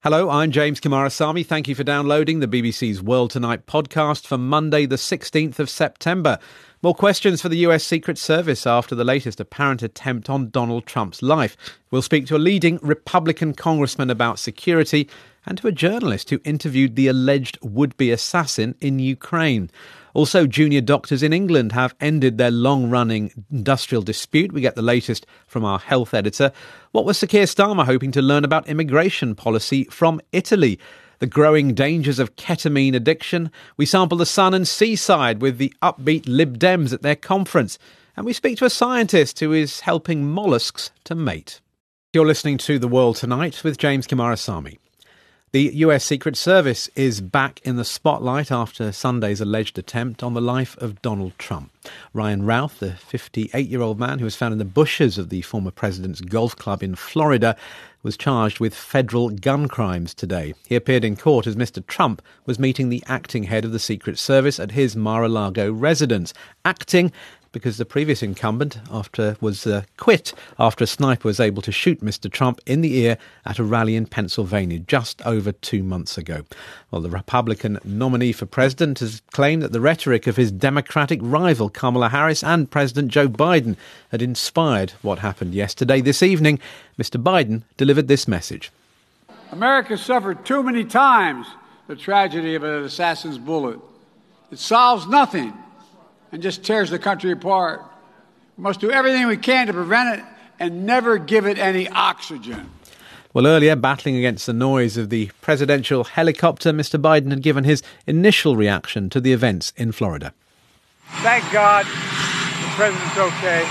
Hello, I'm James Kumarasamy. Thank you for downloading the BBC's World Tonight podcast for Monday, the 16th of September. More questions for the US Secret Service after the latest apparent attempt on Donald Trump's life. We'll speak to a leading Republican congressman about security and to a journalist who interviewed the alleged would-be assassin in Ukraine. Also, junior doctors in England have ended their long-running industrial dispute. We get the latest from our health editor. What was Sir Keir Starmer hoping to learn about immigration policy from Italy? The growing dangers of ketamine addiction. We sample the sun and seaside with the upbeat Lib Dems at their conference. And we speak to a scientist who is helping molluscs to mate. You're listening to The World Tonight with James Kumarasamy. The US Secret Service is back in the spotlight after Sunday's alleged attempt on the life of Donald Trump. Ryan Routh, the 58-year-old man who was found in the bushes of the former president's golf club in Florida, was charged with federal gun crimes today. He appeared in court as Mr. Trump was meeting the acting head of the Secret Service at his Mar-a-Lago residence. Acting because the previous incumbent was quit after a sniper was able to shoot Mr. Trump in the ear at a rally in Pennsylvania just over 2 months ago. Well, the Republican nominee for president has claimed that the rhetoric of his Democratic rival Kamala Harris and President Joe Biden had inspired what happened yesterday. This evening, Mr. Biden delivered this message. America suffered too many times the tragedy of an assassin's bullet. It solves nothing and just tears the country apart. We must do everything we can to prevent it and never give it any oxygen. Well, earlier, battling against the noise of the presidential helicopter, Mr. Biden had given his initial reaction to the events in Florida. Thank God the president's okay.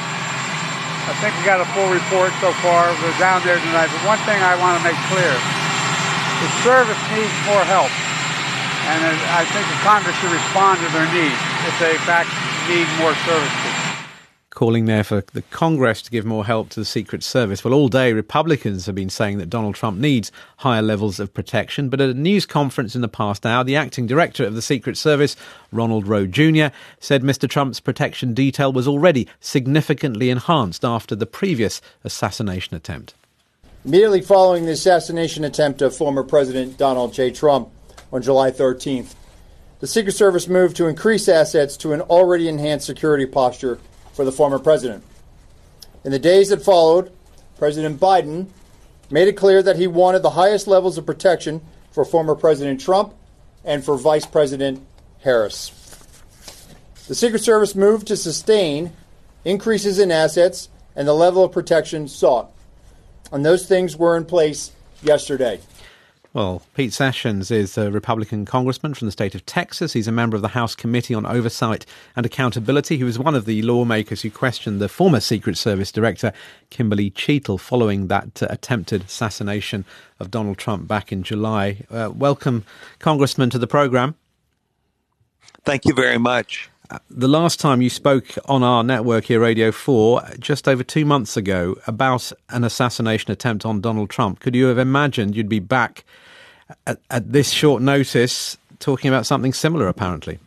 I think we got a full report so far. We're down there tonight. But one thing I want to make clear, the service needs more help. And I think the Congress should respond to their needs if they, in fact, need more services. Calling there for the Congress to give more help to the Secret Service. Well, all day, Republicans have been saying that Donald Trump needs higher levels of protection. But at a news conference in the past hour, the acting director of the Secret Service, Ronald Rowe Jr., said Mr. Trump's protection detail was already significantly enhanced after the previous assassination attempt. Immediately following the assassination attempt of former President Donald J. Trump on July 13th, the Secret Service moved to increase assets to an already enhanced security posture for the former president. In the days that followed, President Biden made it clear that he wanted the highest levels of protection for former President Trump and for Vice President Harris. The Secret Service moved to sustain increases in assets and the level of protection sought. And those things were in place yesterday. Well, Pete Sessions is a Republican congressman from the state of Texas. He's a member of the House Committee on Oversight and Accountability. He was one of the lawmakers who questioned the former Secret Service director, Kimberly Cheatle, following that attempted assassination of Donald Trump back in July. Welcome, Congressman, to the programme. Thank you very much. The last time you spoke on our network here, Radio 4, just over 2 months ago, about an assassination attempt on Donald Trump. Could you have imagined you'd be back at this short notice talking about something similar, apparently?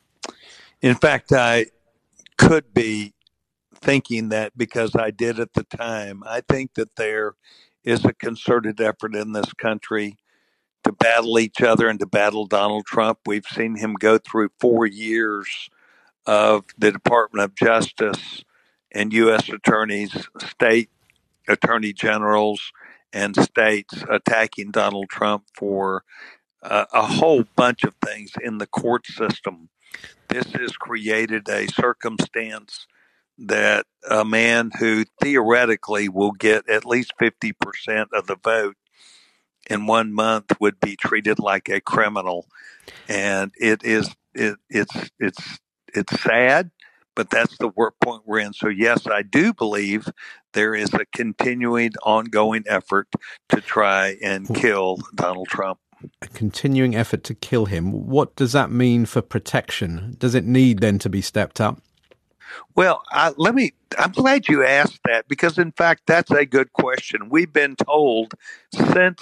In fact, I could be thinking that because I did at the time. I think that there is a concerted effort in this country to battle each other and to battle Donald Trump. We've seen him go through 4 years of the Department of Justice and U.S. attorneys, state attorney generals, and states attacking Donald Trump for a whole bunch of things in the court system. This has created a circumstance that a man who theoretically will get at least 50% of the vote in 1 month would be treated like a criminal. And it's sad, but that's the work point we're in. So yes, I do believe there is a continuing, ongoing effort to try and kill Donald Trump. A continuing effort to kill him. What does that mean for protection? Does it need then to be stepped up? Well, I'm glad you asked that because, in fact, that's a good question. We've been told since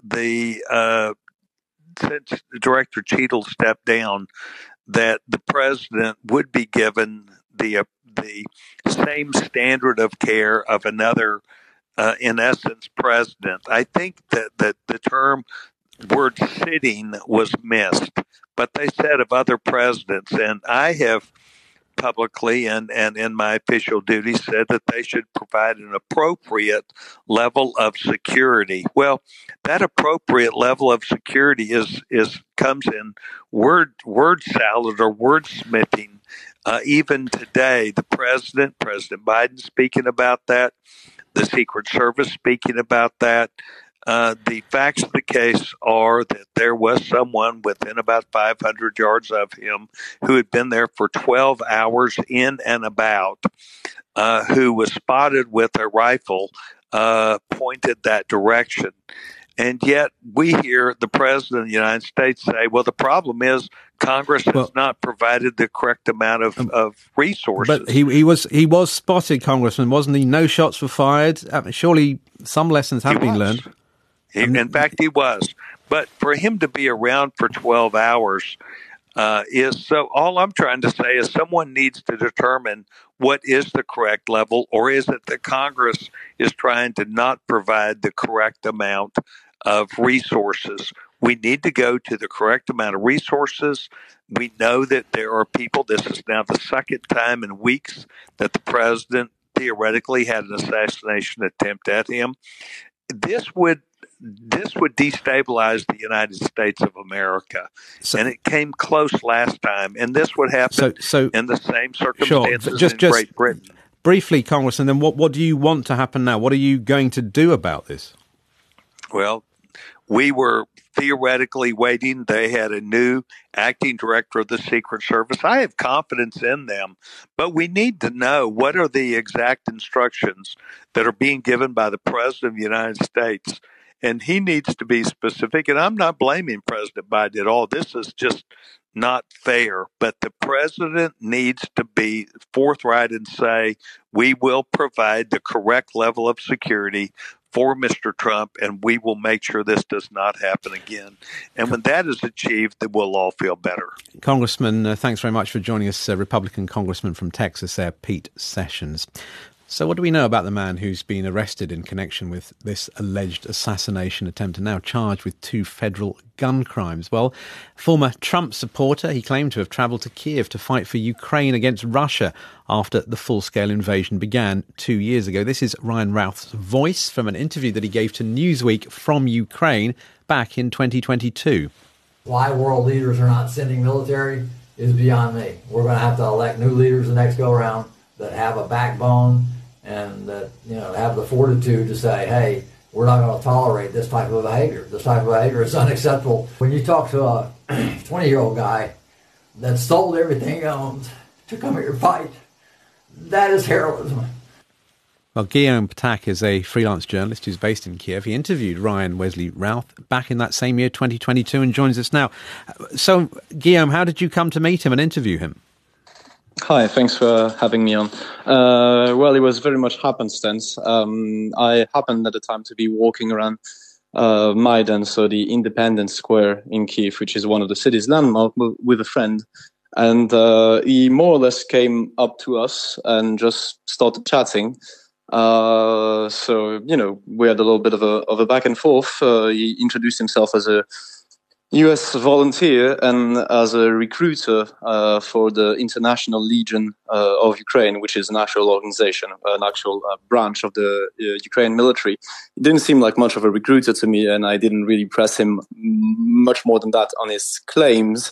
Director Cheatle stepped down that the president would be given the same standard of care of another in essence, president. I think that the term word sitting was missed, but they said of other presidents, and I have publicly and in my official duty said that they should provide an appropriate level of security. Well, that appropriate level of security is comes in word salad or wordsmithing. Even today, President Biden speaking about that, the Secret Service speaking about that. The facts of the case are that there was someone within about 500 yards of him who had been there for 12 hours in and about, who was spotted with a rifle pointed that direction. And yet we hear the President of the United States say, well, the problem is Congress has not provided the correct amount of resources. But he was spotted, Congressman, wasn't he? No shots were fired. Surely some lessons have been learned. In fact, he was. But for him to be around for 12 hours is so. All I'm trying to say is someone needs to determine what is the correct level, or is it that Congress is trying to not provide the correct amount of resources? We need to go to the correct amount of resources. We know that there are people. This is now the second time in weeks that the president theoretically had an assassination attempt at him. This would destabilize the United States of America. And it came close last time. And this would happen in the same circumstances in Great Britain. Briefly, Congressman, then what do you want to happen now? What are you going to do about this? Well, we were theoretically waiting. They had a new acting director of the Secret Service. I have confidence in them, but we need to know what are the exact instructions that are being given by the President of the United States. And he needs to be specific. And I'm not blaming President Biden at all. This is just not fair. But the president needs to be forthright and say, we will provide the correct level of security for Mr. Trump, and we will make sure this does not happen again. And when that is achieved, then we'll all feel better. Congressman, thanks very much for joining us, Republican Congressman from Texas there, Pete Sessions. So what do we know about the man who's been arrested in connection with this alleged assassination attempt and now charged with 2 federal gun crimes? Well, former Trump supporter, he claimed to have travelled to Kiev to fight for Ukraine against Russia after the full-scale invasion began 2 years ago. This is Ryan Routh's voice from an interview that he gave to Newsweek from Ukraine back in 2022. Why world leaders are not sending military is beyond me. We're going to have to elect new leaders the next go-around that have a backbone and that, have the fortitude to say, hey, we're not going to tolerate this type of behavior. This type of behavior is unacceptable. When you talk to a 20-year-old guy that sold everything he owns to come here to fight, that is heroism. Well, Guillaume Patak is a freelance journalist who's based in Kiev. He interviewed Ryan Wesley Routh back in that same year, 2022, and joins us now. So, Guillaume, how did you come to meet him and interview him? Hi, thanks for having me on. Well, it was very much happenstance. I happened at the time to be walking around Maidan, so the Independence Square in Kiev, which is one of the city's landmarks, with a friend. And he more or less came up to us and just started chatting. So, we had a little bit of a back and forth. He introduced himself as a U.S. volunteer and as a recruiter for the International Legion of Ukraine, which is an actual organization, an actual branch of the Ukraine military. It didn't seem like much of a recruiter to me, and I didn't really press him much more than that on his claims.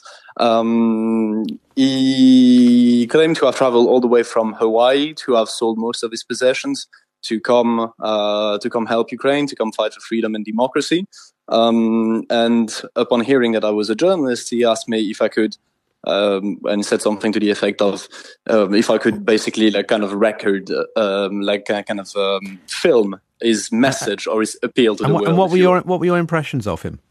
He claimed to have traveled all the way from Hawaii, to have sold most of his possessions, to come help Ukraine, to come fight for freedom and democracy. And upon hearing that I was a journalist, he asked me if I could, and said something to the effect of, if I could basically record, film his message or his appeal to the world. And what were your impressions of him?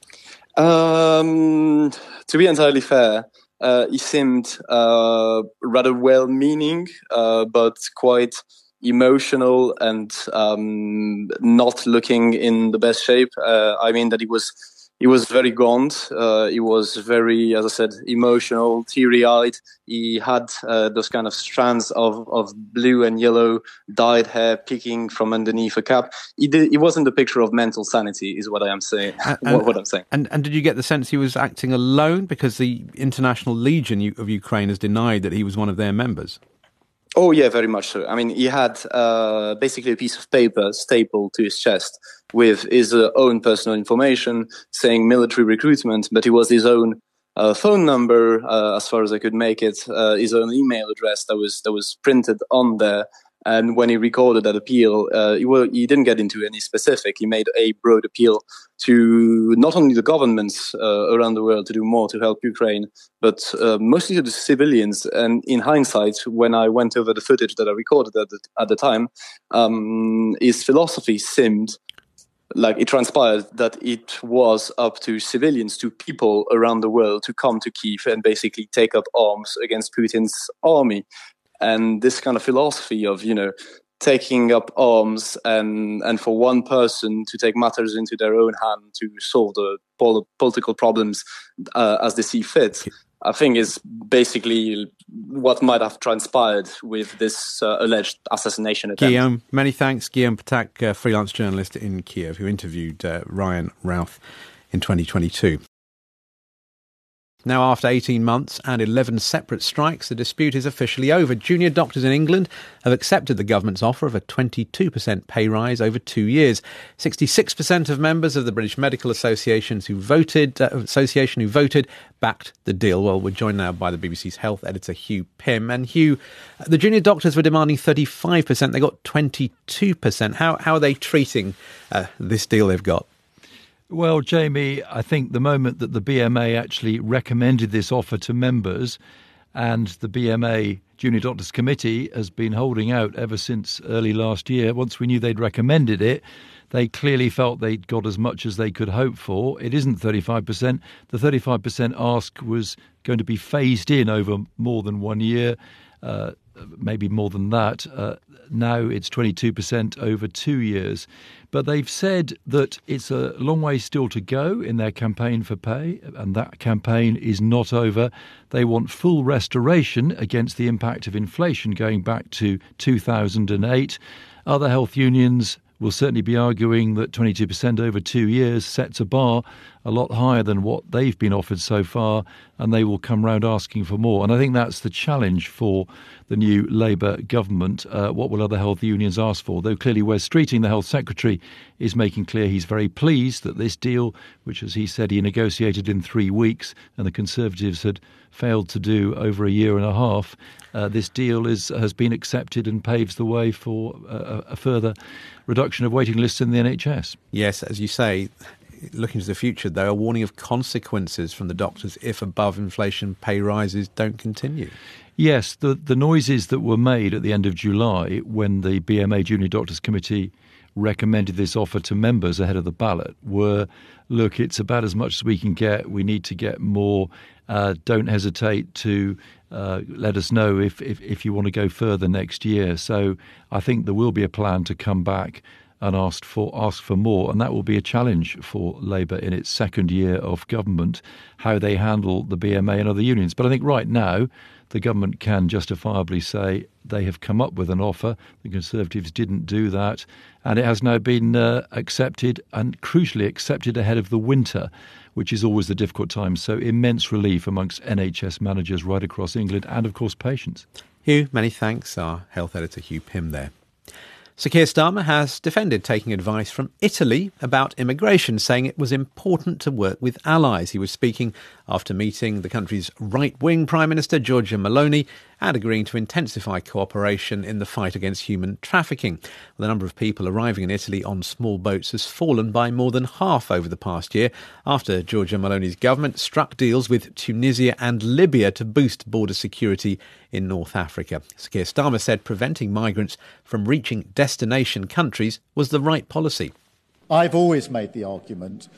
To be entirely fair, he seemed rather well-meaning, but quite emotional and not looking in the best shape. I mean that he was He was very gaunt. He was very, as I said, emotional, teary-eyed. He had those kind of strands of blue and yellow dyed hair peeking from underneath a cap. He wasn't the picture of mental sanity, is what I am saying. What I'm saying. And did you get the sense he was acting alone? Because the International Legion of Ukraine has denied that he was one of their members. Oh, yeah, very much so. I mean, he had basically a piece of paper stapled to his chest with his own personal information saying military recruitment, but it was his own phone number, as far as I could make it, his own email address that was printed on there. And when he recorded that appeal, he didn't get into any specific. He made a broad appeal to not only the governments around the world to do more to help Ukraine, but mostly to the civilians. And in hindsight, when I went over the footage that I recorded at the time, his philosophy seemed like it transpired that it was up to civilians, to people around the world to come to Kyiv and basically take up arms against Putin's army. And this kind of philosophy of, taking up arms and for one person to take matters into their own hand to solve the political problems as they see fit, I think is basically what might have transpired with this alleged assassination attempt. Guillaume, many thanks. Guillaume Patak, freelance journalist in Kiev, who interviewed Ryan Routh in 2022. Now, after 18 months and 11 separate strikes, the dispute is officially over. Junior doctors in England have accepted the government's offer of a 22% pay rise over 2 years. 66% of members of the British Medical Association who voted backed the deal. Well, we're joined now by the BBC's health editor, Hugh Pym. And Hugh, the junior doctors were demanding 35%. They got 22%. How are they treating this deal they've got? Well, Jamie, I think the moment that the BMA actually recommended this offer to members, and the BMA Junior Doctors Committee has been holding out ever since early last year. Once we knew they'd recommended it, they clearly felt they'd got as much as they could hope for. It isn't 35%. The 35% ask was going to be phased in over more than 1 year, maybe more than that. Now it's 22% over 2 years. But they've said that it's a long way still to go in their campaign for pay, and that campaign is not over. They want full restoration against the impact of inflation going back to 2008. Other health unions will certainly be arguing that 22% over 2 years sets a bar a lot higher than what they've been offered so far, and they will come round asking for more. And I think that's the challenge for the new Labour government. What will other health unions ask for? Though clearly Wes Streeting, the health secretary, is making clear he's very pleased that this deal, which, as he said, he negotiated in 3 weeks and the Conservatives had failed to do over a year and a half, this deal has been accepted and paves the way for a further reduction of waiting lists in the NHS. Yes, as you say, looking to the future, there are warning of consequences from the doctors if above inflation pay rises don't continue. Yes, the noises that were made at the end of July when the BMA Junior Doctors Committee recommended this offer to members ahead of the ballot were, look, it's about as much as we can get. We need to get more. Don't hesitate to let us know if you want to go further next year. So I think there will be a plan to come back and ask for more, and that will be a challenge for Labour in its second year of government, how they handle the BMA and other unions. But I think right now the government can justifiably say they have come up with an offer. The Conservatives didn't do that, and it has now been accepted, and crucially accepted ahead of the winter, which is always the difficult time. So immense relief amongst NHS managers right across England and, of course, patients. Hugh, many thanks. Our health editor, Hugh Pym there. Sir Keir Starmer has defended taking advice from Italy about immigration, saying it was important to work with allies. He was speaking after meeting the country's right-wing Prime Minister, Giorgia Meloni, and agreeing to intensify cooperation in the fight against human trafficking. The number of people arriving in Italy on small boats has fallen by more than half over the past year after Giorgia Meloni's government struck deals with Tunisia and Libya to boost border security in North Africa. Sir Keir Starmer said preventing migrants from reaching destination countries was the right policy. I've always made the argument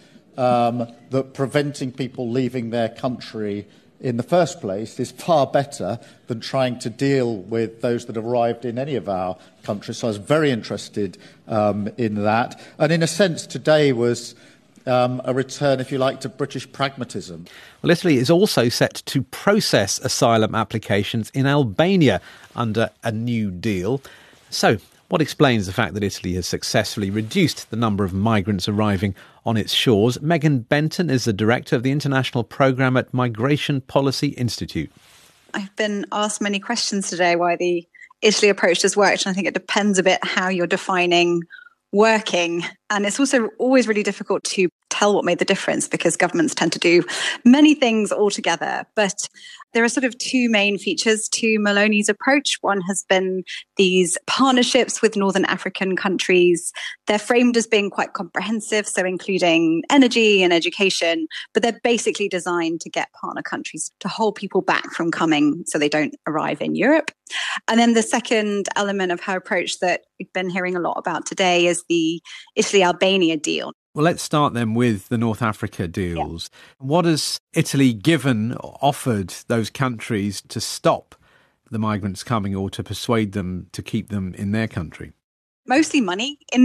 that preventing people leaving their country in the first place is far better than trying to deal with those that have arrived in any of our countries. So I was very interested in that. And in a sense, today was a return, if you like, to British pragmatism. Well, Italy is also set to process asylum applications in Albania under a new deal. So, what explains the fact that Italy has successfully reduced the number of migrants arriving on its shores? Megan Benton is the director of the International Programme at Migration Policy Institute. I've been asked many questions today why the Italy approach has worked, and I think it depends a bit how you're defining working. And it's also always really difficult to tell what made the difference because governments tend to do many things all together. But there are sort of two main features to Meloni's approach. One has been these partnerships with Northern African countries. They're framed as being quite comprehensive, so including energy and education, but they're basically designed to get partner countries to hold people back from coming so they don't arrive in Europe. And then the second element of her approach that we've been hearing a lot about today is the Italy-Albania deal. Well, let's start then with the North Africa deals. Yeah. What has Italy given or offered those countries to stop the migrants coming or to persuade them to keep them in their country? Mostly money. In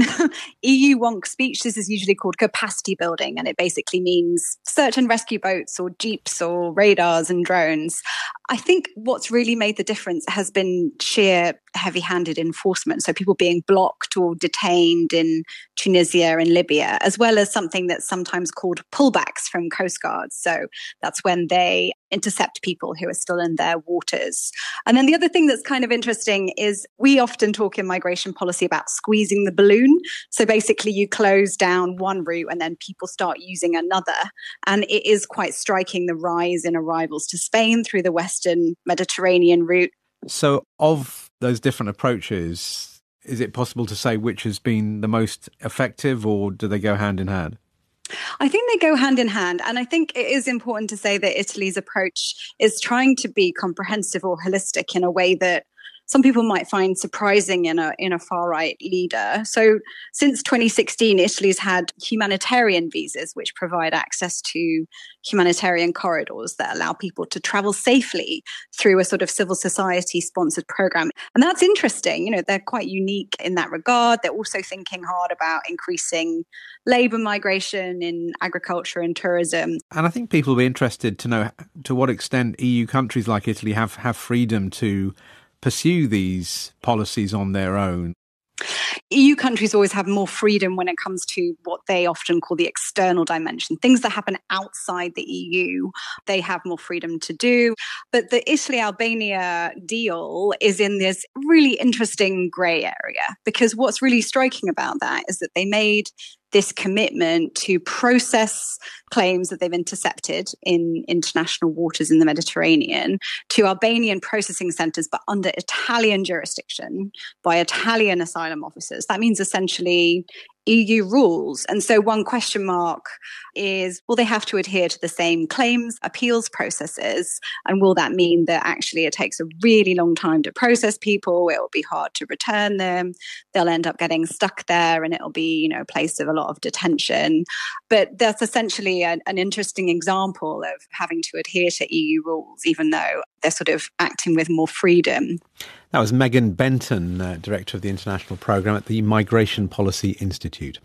EU wonk speech, this is usually called capacity building, and it basically means search and rescue boats or jeeps or radars and drones. I think what's really made the difference has been sheer heavy-handed enforcement, so people being blocked or detained in Tunisia and Libya, as well as something that's sometimes called pullbacks from coast guards. So that's when they intercept people who are still in their waters. And then the other thing that's kind of interesting is we often talk in migration policy about squeezing the balloon. So basically you close down one route and then people start using another. And it is quite striking, the rise in arrivals to Spain through the Western Mediterranean route. So of those different approaches, is it possible to say which has been the most effective, or do they go hand in hand? I think they go hand in hand. And I think it is important to say that Italy's approach is trying to be comprehensive or holistic in a way that some people might find surprising in a far-right leader. So since 2016, Italy's had humanitarian visas, which provide access to humanitarian corridors that allow people to travel safely through a sort of civil society-sponsored program. And that's interesting. You know, they're quite unique in that regard. They're also thinking hard about increasing labour migration in agriculture and tourism. And I think people will be interested to know to what extent EU countries like Italy have freedom to pursue these policies on their own. EU countries always have more freedom when it comes to what they often call the external dimension. Things that happen outside the EU, they have more freedom to do. But the Italy-Albania deal is in this really interesting grey area, because what's really striking about that is that they made this commitment to process claims that they've intercepted in international waters in the Mediterranean to Albanian processing centres, but under Italian jurisdiction by Italian asylum officers. That means essentially EU rules. And so one question mark is, will they have to adhere to the same claims appeals processes? And will that mean that actually it takes a really long time to process people? It will be hard to return them. They'll end up getting stuck there and it'll be, you know, a place of a lot of detention. But that's essentially an interesting example of having to adhere to EU rules, even though they're sort of acting with more freedom. That was Megan Benton, Director of the International Programme at the Migration Policy Institute.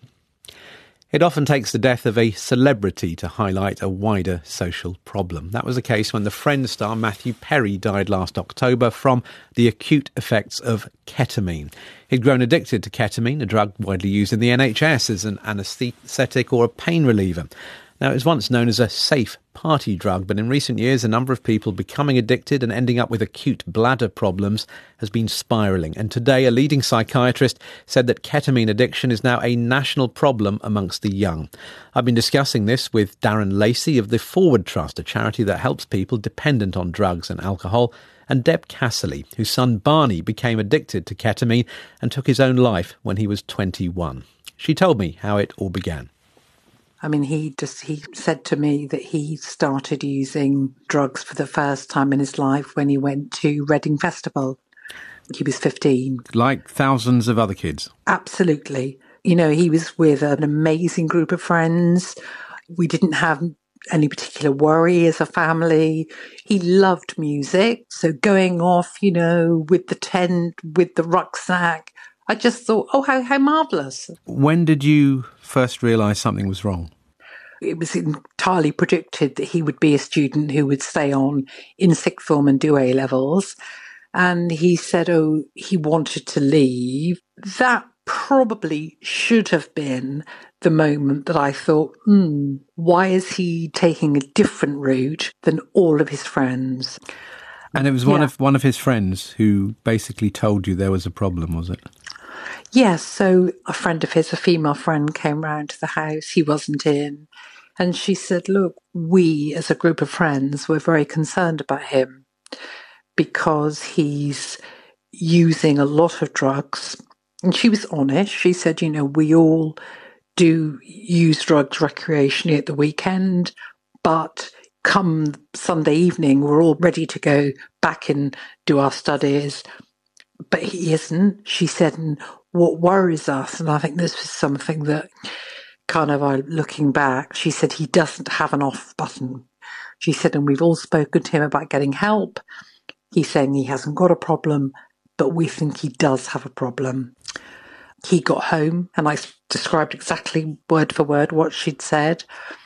It often takes the death of a celebrity to highlight a wider social problem. That was the case when the Friends star Matthew Perry died last October from the acute effects of ketamine. He'd grown addicted to ketamine, a drug widely used in the NHS as an anaesthetic or a pain reliever. Now, it was once known as a safe party drug, but in recent years, a number of people becoming addicted and ending up with acute bladder problems has been spiralling. And today, a leading psychiatrist said that ketamine addiction is now a national problem amongst the young. I've been discussing this with Darren Lacey of the Forward Trust, a charity that helps people dependent on drugs and alcohol, and Deb Casserly, whose son Barney became addicted to ketamine and took his own life when he was 21. She told me how it all began. I mean, he said to me that he started using drugs for the first time in his life when he went to Reading Festival. He was 15. Like thousands of other kids. Absolutely. You know, he was with an amazing group of friends. We didn't have any particular worry as a family. He loved music. So going off, you know, with the tent, with the rucksack, I just thought, oh, how marvellous. When did you first realise something was wrong? It was entirely predicted that he would be a student who would stay on in sixth form and do A-levels. And he said, he wanted to leave. That probably should have been the moment that I thought, why is he taking a different route than all of his friends? And it was one of his friends who basically told you there was a problem, was it? Yes, so a friend of his, a female friend, came round to the house. He wasn't in. And she said, look, we as a group of friends were very concerned about him because he's using a lot of drugs. And she was honest. She said, we all do use drugs recreationally at the weekend, but come Sunday evening, we're all ready to go back and do our studies. But he isn't, she said, and what worries us, and I think this was something that kind of looking back, she said he doesn't have an off button. She said, and we've all spoken to him about getting help. He's saying he hasn't got a problem, but we think he does have a problem. He got home, and I described exactly word for word what she'd said.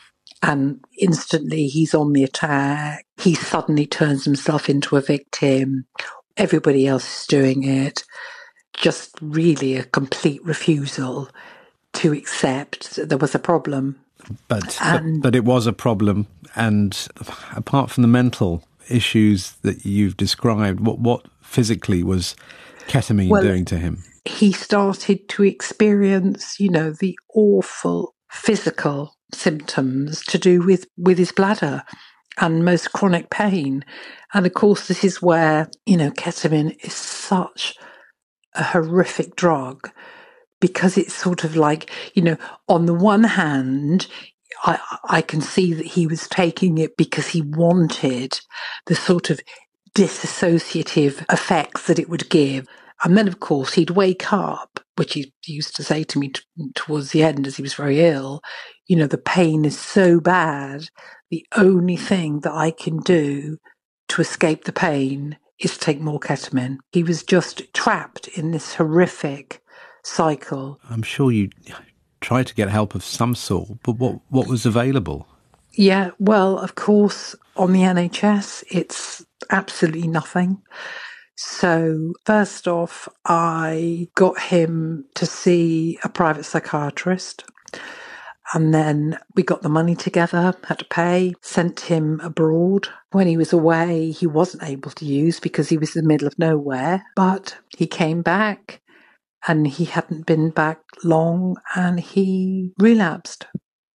And instantly he's on the attack. He suddenly turns himself into a victim. Everybody else is doing it. Just really a complete refusal to accept that there was a problem. But it was a problem. And apart from the mental issues that you've described, what physically was ketamine doing to him? He started to experience, the awful physical symptoms to do with his bladder and most chronic pain. And of course, this is where, ketamine is such a horrific drug because it's sort of like, on the one hand, I can see that he was taking it because he wanted the sort of disassociative effects that it would give. And then, of course, he'd wake up, which he used to say to me towards the end as he was very ill, the pain is so bad, the only thing that I can do to escape the pain is take more ketamine. He was just trapped in this horrific cycle. I'm sure you tried to get help of some sort, but what was available? Yeah, well, of course, on the NHS, it's absolutely nothing. So first off, I got him to see a private psychiatrist. And then we got the money together, had to pay, sent him abroad. When he was away, he wasn't able to use because he was in the middle of nowhere. But he came back and he hadn't been back long and he relapsed.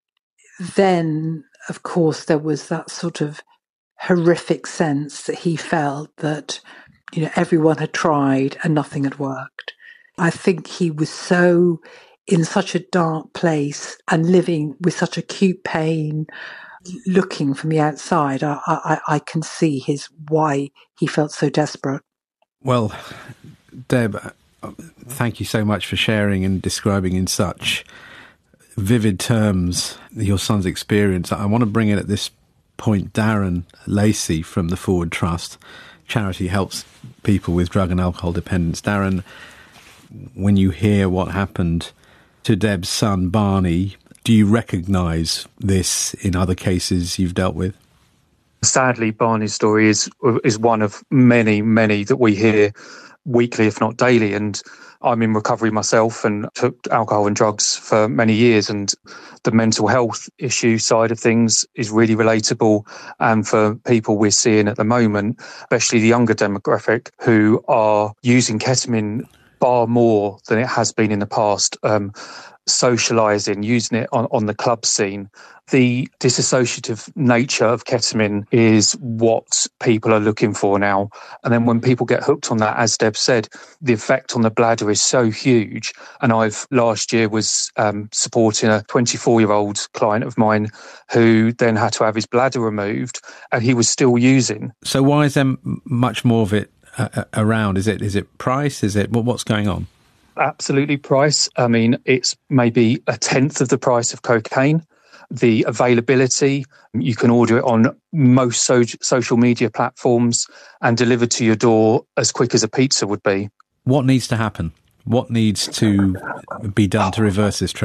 Then, of course, there was that sort of horrific sense that he felt that, everyone had tried and nothing had worked. I think he was so in such a dark place and living with such acute pain, looking from the outside, I can see why he felt so desperate. Well, Deb, thank you so much for sharing and describing in such vivid terms your son's experience. I want to bring in at this point Darren Lacey from the Forward Trust. Charity helps people with drug and alcohol dependence. Darren, when you hear what happened to Deb's son, Barney, do you recognise this in other cases you've dealt with? Sadly, Barney's story is one of many, many that we hear weekly, if not daily. And I'm in recovery myself and took alcohol and drugs for many years. And the mental health issue side of things is really relatable. And for people we're seeing at the moment, especially the younger demographic who are using ketamine far more than it has been in the past, socialising, using it on the club scene. The disassociative nature of ketamine is what people are looking for now. And then when people get hooked on that, as Deb said, the effect on the bladder is so huge. And last year was supporting a 24-year-old client of mine who then had to have his bladder removed and he was still using. So why is there much more of it around? Is it price? Is it what's going on? Absolutely price. I mean, it's maybe a tenth of the price of cocaine. The availability, you can order it on most social media platforms and delivered to your door as quick as a pizza would be. What needs to happen? What needs to be done to reverse this trend?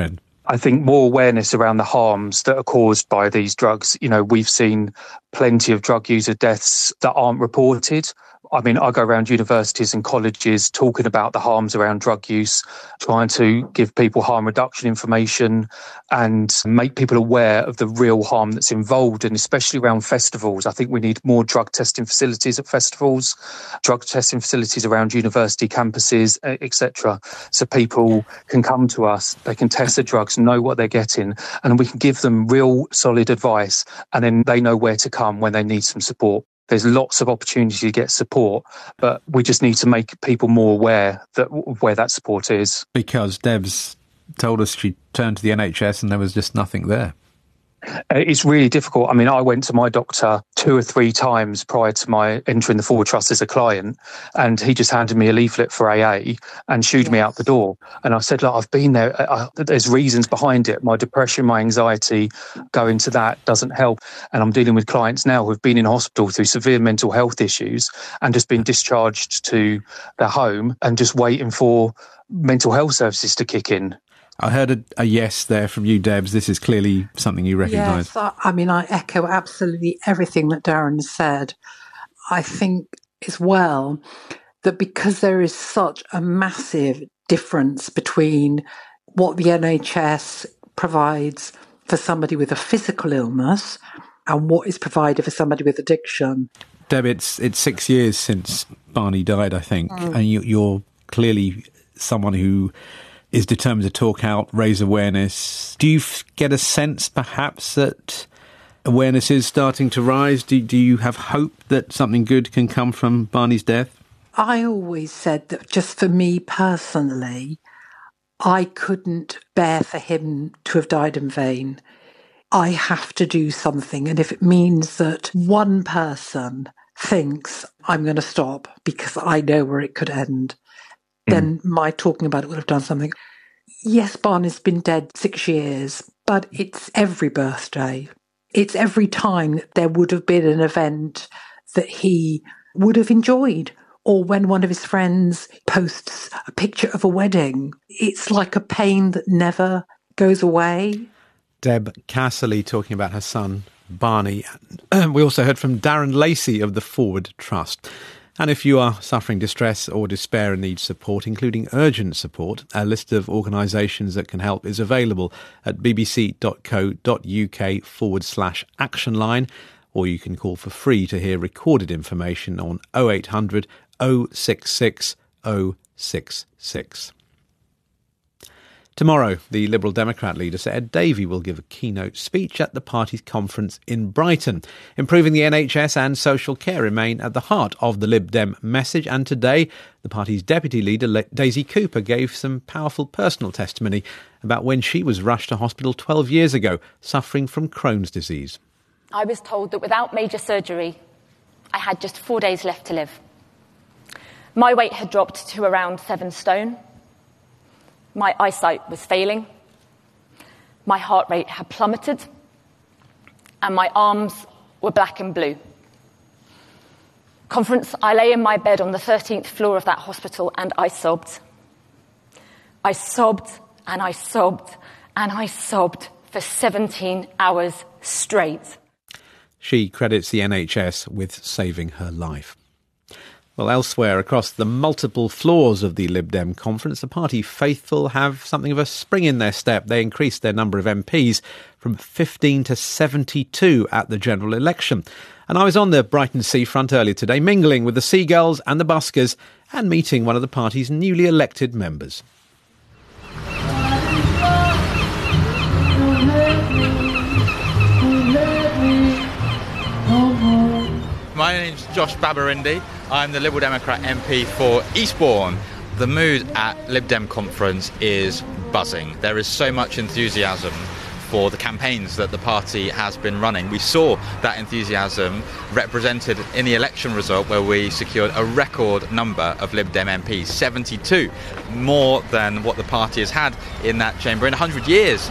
I think more awareness around the harms that are caused by these drugs. You know, we've seen plenty of drug user deaths that aren't reported. I mean, I go around universities and colleges talking about the harms around drug use, trying to give people harm reduction information and make people aware of the real harm that's involved, and especially around festivals. I think we need more drug testing facilities at festivals, drug testing facilities around university campuses, etc. So people can come to us, they can test the drugs, know what they're getting, and we can give them real solid advice, and then they know where to come when they need some support. There's lots of opportunity to get support, but we just need to make people more aware that where that support is. Because Deb's told us she turned to the NHS and there was just nothing there. It's really difficult. I mean, I went to my doctor 2 or 3 times prior to my entering the Forward Trust as a client, and he just handed me a leaflet for AA and shooed me out the door. And I said, look, I've been there. There's reasons behind it. My depression, my anxiety, going to that doesn't help. And I'm dealing with clients now who've been in hospital through severe mental health issues and just been discharged to their home and just waiting for mental health services to kick in. I heard a yes there from you, Debs. This is clearly something you recognise. Yes, I mean, I echo absolutely everything that Darren said. I think as well that because there is such a massive difference between what the NHS provides for somebody with a physical illness and what is provided for somebody with addiction. Deb, it's 6 years since Barney died, I think, and you're clearly someone who is determined to talk out, raise awareness. Do you get a sense, perhaps, that awareness is starting to rise? Do you have hope that something good can come from Barney's death? I always said that just for me personally, I couldn't bear for him to have died in vain. I have to do something. And if it means that one person thinks I'm going to stop because I know where it could end, then my talking about it would have done something. Yes, Barney's been dead 6 years, but it's every birthday. It's every time that there would have been an event that he would have enjoyed, or when one of his friends posts a picture of a wedding. It's like a pain that never goes away. Deb Casserly talking about her son, Barney. We also heard from Darren Lacey of the Forward Trust. And if you are suffering distress or despair and need support, including urgent support, a list of organisations that can help is available at bbc.co.uk/action line, or you can call for free to hear recorded information on 0800 066 066. Tomorrow, the Liberal Democrat leader, Sir Ed Davey, will give a keynote speech at the party's conference in Brighton. Improving the NHS and social care remain at the heart of the Lib Dem message, and today the party's deputy leader, Daisy Cooper, gave some powerful personal testimony about when she was rushed to hospital 12 years ago, suffering from Crohn's disease. I was told that without major surgery, I had just 4 days left to live. My weight had dropped to around 7 stone. My eyesight was failing, my heart rate had plummeted, and my arms were black and blue. Conference, I lay in my bed on the 13th floor of that hospital and I sobbed. I sobbed and I sobbed and I sobbed for 17 hours straight. She credits the NHS with saving her life. Well, elsewhere across the multiple floors of the Lib Dem conference, the party faithful have something of a spring in their step. They increased their number of MPs from 15 to 72 at the general election. And I was on the Brighton seafront earlier today, mingling with the seagulls and the buskers and meeting one of the party's newly elected members. My name's Josh Babarindi. I'm the Liberal Democrat MP for Eastbourne. The mood at Lib Dem conference is buzzing. There is so much enthusiasm for the campaigns that the party has been running. We saw that enthusiasm represented in the election result where we secured a record number of Lib Dem MPs, 72, more than what the party has had in that chamber in 100 years.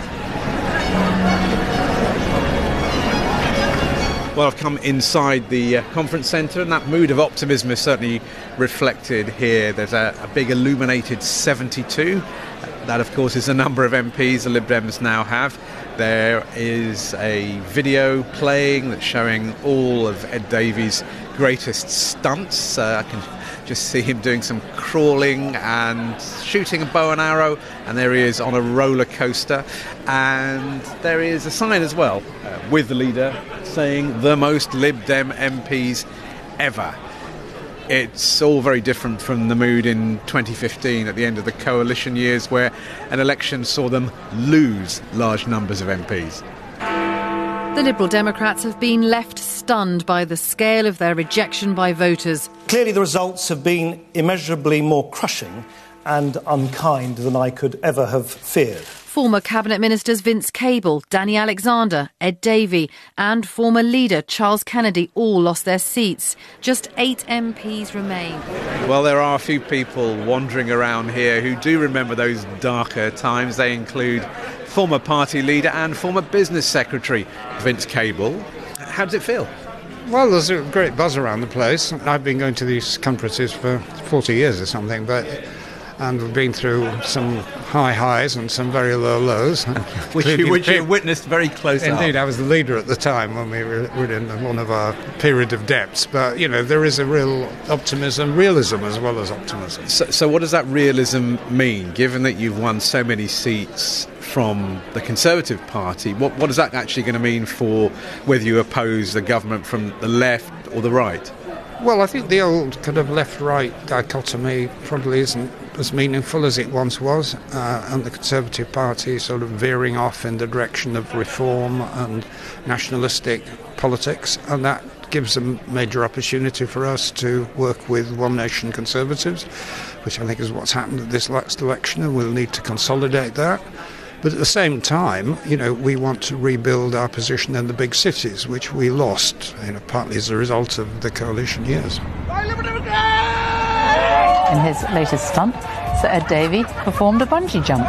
Well, I've come inside the conference centre and that mood of optimism is certainly reflected here. There's a big illuminated 72. That, of course, is the number of MPs the Lib Dems now have. There is a video playing that's showing all of Ed Davey's greatest stunts. I can just see him doing some crawling and shooting a bow and arrow, and there he is on a roller coaster. And there is a sign as well with the leader saying the most Lib Dem MPs ever. It's all very different from the mood in 2015 at the end of the coalition years, where an election saw them lose large numbers of MPs. The Liberal Democrats have been left stunned by the scale of their rejection by voters. Clearly the results have been immeasurably more crushing and unkind than I could ever have feared. Former Cabinet Ministers Vince Cable, Danny Alexander, Ed Davey and former leader Charles Kennedy all lost their seats. Just 8 MPs remain. Well, there are a few people wandering around here who do remember those darker times. They include former party leader and former business secretary Vince Cable. How does it feel? Well, there's a great buzz around the place. I've been going to these conferences for 40 years or something, and we've been through some high highs and some very low lows. which you witnessed very close up. Indeed, I was the leader at the time when we were in one of our period of depths. But, there is a real realism as well as optimism. So what does that realism mean, given that you've won so many seats from the Conservative Party? What is that actually going to mean for whether you oppose the government from the left or the right? Well, I think the old kind of left-right dichotomy probably isn't as meaningful as it once was, and the Conservative Party sort of veering off in the direction of reform and nationalistic politics, and that gives a major opportunity for us to work with One Nation Conservatives, which I think is what's happened at this last election, and we'll need to consolidate that. But at the same time, we want to rebuild our position in the big cities, which we lost, partly as a result of the coalition years. In his latest stunt, Sir Ed Davey performed a bungee jump.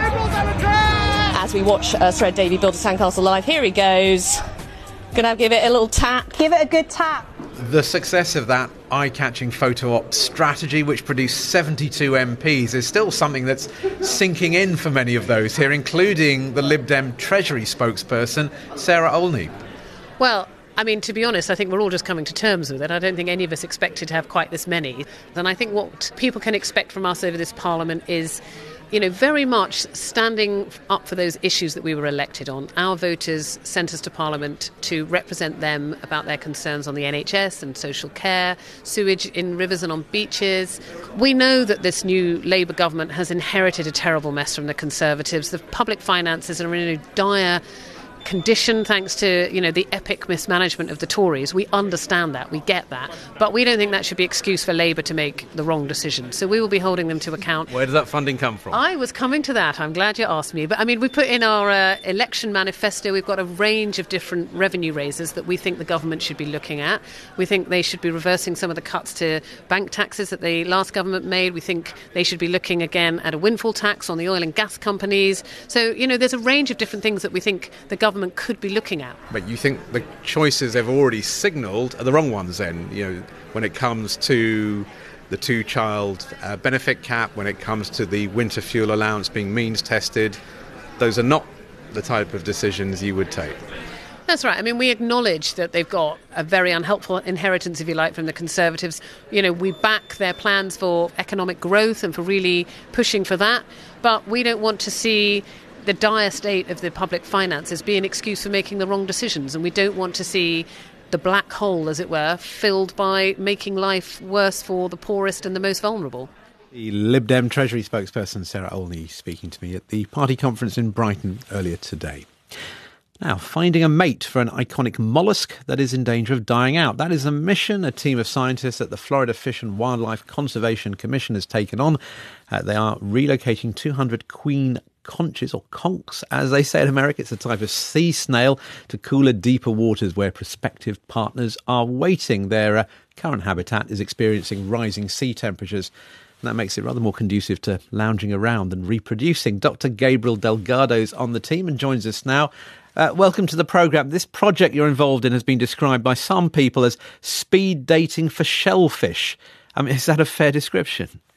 As we watch Sir Ed Davey build a sandcastle live, here he goes. Gonna give it a little tap. Give it a good tap. The success of that eye-catching photo op strategy, which produced 72 MPs, is still something that's sinking in for many of those here, including the Lib Dem Treasury spokesperson, Sarah Olney. Well, to be honest, I think we're all just coming to terms with it. I don't think any of us expected to have quite this many. And I think what people can expect from us over this Parliament is, very much standing up for those issues that we were elected on. Our voters sent us to Parliament to represent them about their concerns on the NHS and social care, sewage in rivers and on beaches. We know that this new Labour government has inherited a terrible mess from the Conservatives. The public finances are in a dire condition thanks to the epic mismanagement of the Tories. We understand that, we get that, but we don't think that should be excuse for Labour to make the wrong decision. So we will be holding them to account. Where does that funding come from? I was coming to that. I'm glad you asked me. But we put in our election manifesto, we've got a range of different revenue raises that we think the government should be looking at. We think they should be reversing some of the cuts to bank taxes that the last government made. We think they should be looking again at a windfall tax on the oil and gas companies. So there's a range of different things that we think the government could be looking at. But you think the choices they've already signalled are the wrong ones then, when it comes to the 2-child benefit cap, when it comes to the winter fuel allowance being means tested, those are not the type of decisions you would take. That's right. We acknowledge that they've got a very unhelpful inheritance, if you like, from the Conservatives. We back their plans for economic growth and for really pushing for that, but we don't want to see the dire state of the public finances be an excuse for making the wrong decisions, and we don't want to see the black hole, as it were, filled by making life worse for the poorest and the most vulnerable. The Lib Dem Treasury spokesperson Sarah Olney speaking to me at the party conference in Brighton earlier today. Now, finding a mate for an iconic mollusk that is in danger of dying out. That is a mission a team of scientists at the Florida Fish and Wildlife Conservation Commission has taken on. They are relocating 200 queen conches, or conchs, as they say in America. It's a type of sea snail, to cooler, deeper waters where prospective partners are waiting. Their current habitat is experiencing rising sea temperatures, and that makes it rather more conducive to lounging around and reproducing. Dr. Gabriel Delgado is on the team and joins us now. Welcome to the programme. This project you're involved in has been described by some people as speed dating for shellfish. Is that a fair description?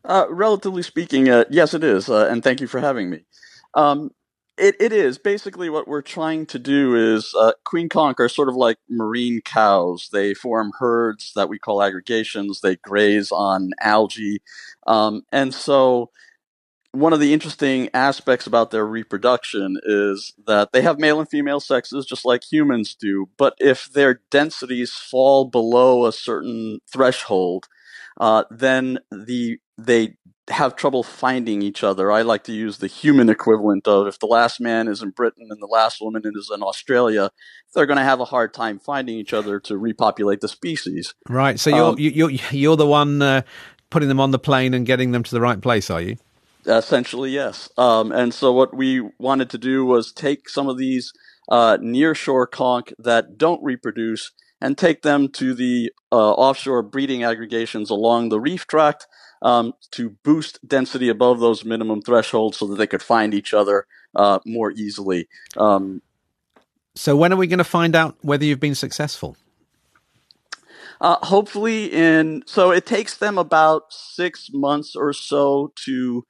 Relatively speaking, yes, it is, and thank you for having me. It is. Basically, what we're trying to do is queen conch are sort of like marine cows. They form herds that we call aggregations. They graze on algae. And so one of the interesting aspects about their reproduction is that they have male and female sexes just like humans do. But if their densities fall below a certain threshold, then they have trouble finding each other. I like to use the human equivalent of if the last man is in Britain and the last woman is in Australia, they're going to have a hard time finding each other to repopulate the species. Right. So you're the one putting them on the plane and getting them to the right place, are you? Essentially, yes. And so what we wanted to do was take some of these nearshore conch that don't reproduce and take them to the offshore breeding aggregations along the reef tract to boost density above those minimum thresholds so that they could find each other more easily. So when are we going to find out whether you've been successful? Hopefully so it takes them about 6 months or so to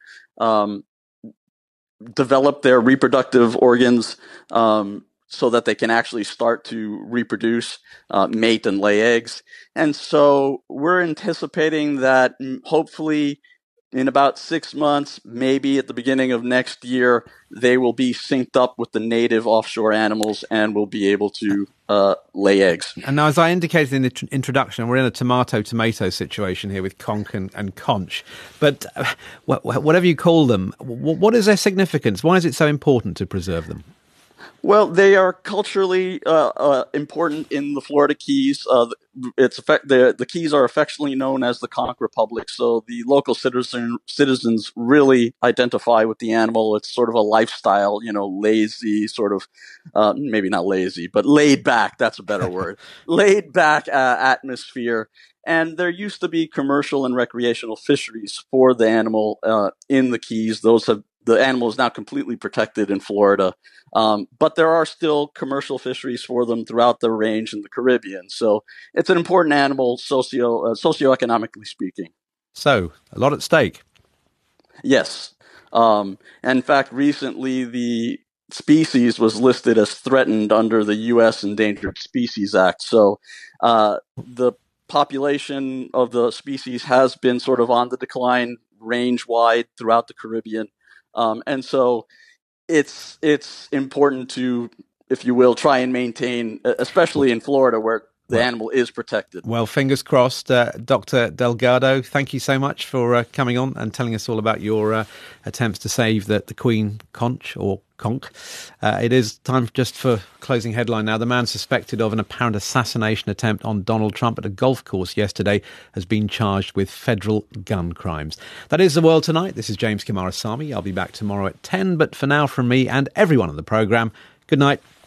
develop their reproductive organs so that they can actually start to reproduce, mate, and lay eggs. And so we're anticipating that hopefully in about 6 months, maybe at the beginning of next year, they will be synced up with the native offshore animals and will be able to lay eggs. And now, as I indicated in the introduction, we're in a tomato-tomato situation here with conch and conch. But whatever you call them, what is their significance? Why is it so important to preserve them? Well, they are culturally important in the Florida Keys. The Keys are affectionately known as the Conch Republic, so the local citizens really identify with the animal. It's sort of a lifestyle, lazy, sort of, maybe not lazy, but laid back. That's a better word. Laid back atmosphere. And there used to be commercial and recreational fisheries for the animal in the Keys. The animal is now completely protected in Florida, but there are still commercial fisheries for them throughout the range in the Caribbean. So it's an important animal, socioeconomically speaking. So a lot at stake. Yes. And in fact, recently the species was listed as threatened under the U.S. Endangered Species Act. So the population of the species has been sort of on the decline range-wide throughout the Caribbean. And so it's important to, if you will, try and maintain, especially in Florida where the animal is protected. Well, fingers crossed. Dr. Delgado, thank you so much for coming on and telling us all about your attempts to save the queen conch or conch. It is time just for closing headline now. The man suspected of an apparent assassination attempt on Donald Trump at a golf course yesterday has been charged with federal gun crimes. That is The World Tonight. This is James Kimarasamy. I'll be back tomorrow at 10. But for now, from me and everyone on the programme, good night.